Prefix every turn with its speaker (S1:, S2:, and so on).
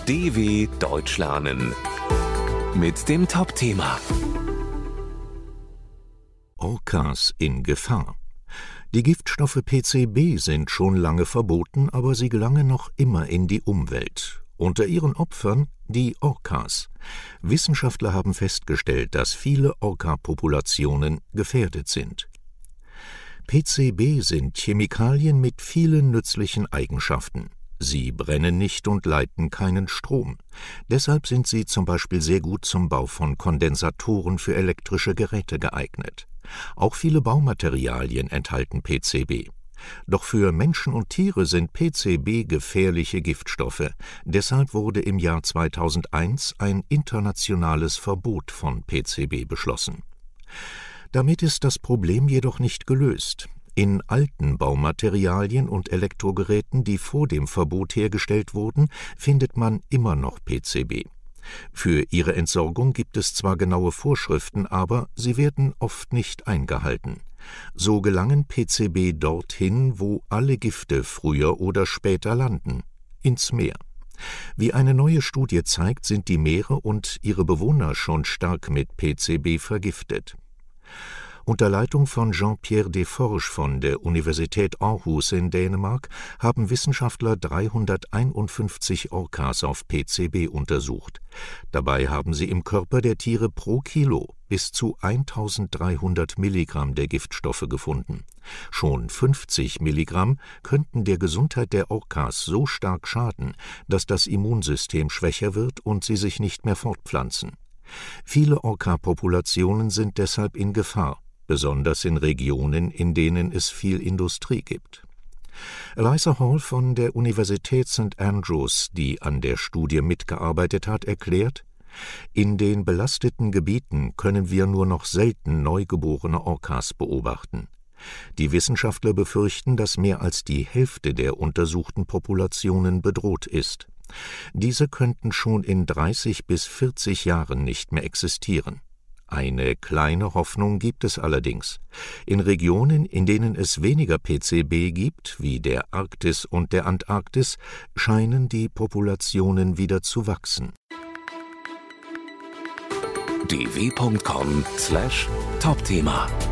S1: DW Deutsch lernen mit dem Top-Thema
S2: Orcas in Gefahr. Die Giftstoffe PCB sind schon lange verboten, aber sie gelangen noch immer in die Umwelt. Unter ihren Opfern die Orcas. Wissenschaftler haben festgestellt, dass viele Orca-Populationen gefährdet sind. PCB sind Chemikalien mit vielen nützlichen Eigenschaften. Sie brennen nicht und leiten keinen Strom. Deshalb sind sie zum Beispiel sehr gut zum Bau von Kondensatoren für elektrische Geräte geeignet. Auch viele Baumaterialien enthalten PCB. Doch für Menschen und Tiere sind PCB gefährliche Giftstoffe. Deshalb wurde im Jahr 2001 ein internationales Verbot von PCB beschlossen. Damit ist das Problem jedoch nicht gelöst. In alten Baumaterialien und Elektrogeräten, die vor dem Verbot hergestellt wurden, findet man immer noch PCB. Für ihre Entsorgung gibt es zwar genaue Vorschriften, aber sie werden oft nicht eingehalten. So gelangen PCB dorthin, wo alle Gifte früher oder später landen: ins Meer. Wie eine neue Studie zeigt, sind die Meere und ihre Bewohner schon stark mit PCB vergiftet. Unter Leitung von Jean-Pierre Desforges von der Universität Aarhus in Dänemark haben Wissenschaftler 351 Orcas auf PCB untersucht. Dabei haben sie im Körper der Tiere pro Kilo bis zu 1300 Milligramm der Giftstoffe gefunden. Schon 50 Milligramm könnten der Gesundheit der Orcas so stark schaden, dass das Immunsystem schwächer wird und sie sich nicht mehr fortpflanzen. Viele Orca-Populationen sind deshalb in Gefahr, besonders in Regionen, in denen es viel Industrie gibt. Eliza Hall von der Universität St. Andrews, die an der Studie mitgearbeitet hat, erklärt: In den belasteten Gebieten können wir nur noch selten neugeborene Orcas beobachten. Die Wissenschaftler befürchten, dass mehr als die Hälfte der untersuchten Populationen bedroht ist. Diese könnten schon in 30 bis 40 Jahren nicht mehr existieren. Eine kleine Hoffnung gibt es allerdings. In Regionen, in denen es weniger PCB gibt, wie der Arktis und der Antarktis, scheinen die Populationen wieder zu wachsen.
S1: dw.com/Topthema